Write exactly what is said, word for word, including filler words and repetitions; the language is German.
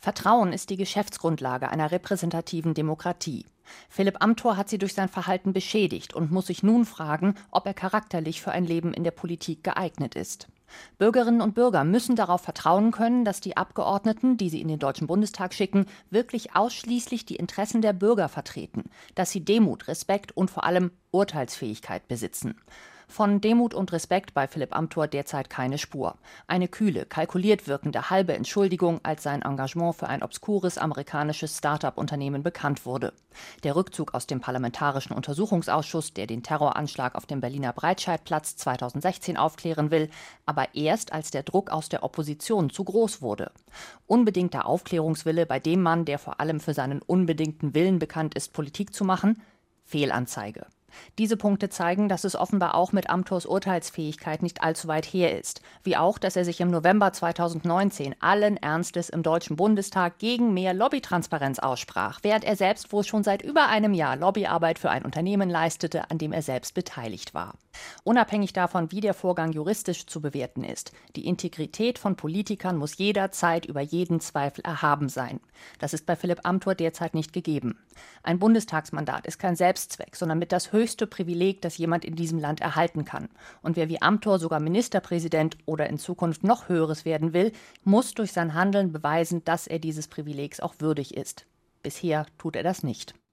Vertrauen ist die Geschäftsgrundlage einer repräsentativen Demokratie. Philipp Amthor hat sie durch sein Verhalten beschädigt und muss sich nun fragen, ob er charakterlich für ein Leben in der Politik geeignet ist. Bürgerinnen und Bürger müssen darauf vertrauen können, dass die Abgeordneten, die sie in den Deutschen Bundestag schicken, wirklich ausschließlich die Interessen der Bürger vertreten, dass sie Demut, Respekt und vor allem Urteilsfähigkeit besitzen. Von Demut und Respekt bei Philipp Amthor derzeit keine Spur. Eine kühle, kalkuliert wirkende halbe Entschuldigung, als sein Engagement für ein obskures amerikanisches Start-up-Unternehmen bekannt wurde. Der Rückzug aus dem Parlamentarischen Untersuchungsausschuss, der den Terroranschlag auf dem Berliner Breitscheidplatz zweitausendsechzehn aufklären will, aber erst als der Druck aus der Opposition zu groß wurde. Unbedingter Aufklärungswille bei dem Mann, der vor allem für seinen unbedingten Willen bekannt ist, Politik zu machen? Fehlanzeige. Diese Punkte zeigen, dass es offenbar auch mit Amthors Urteilsfähigkeit nicht allzu weit her ist. Wie auch, dass er sich im November zweitausendneunzehn allen Ernstes im Deutschen Bundestag gegen mehr Lobbytransparenz aussprach, während er selbst wohl schon seit über einem Jahr Lobbyarbeit für ein Unternehmen leistete, an dem er selbst beteiligt war. Unabhängig davon, wie der Vorgang juristisch zu bewerten ist, die Integrität von Politikern muss jederzeit über jeden Zweifel erhaben sein. Das ist bei Philipp Amthor derzeit nicht gegeben. Ein Bundestagsmandat ist kein Selbstzweck, sondern mit das höchste Privileg, das jemand in diesem Land erhalten kann. Und wer wie Amthor sogar Ministerpräsident oder in Zukunft noch Höheres werden will, muss durch sein Handeln beweisen, dass er dieses Privilegs auch würdig ist. Bisher tut er das nicht.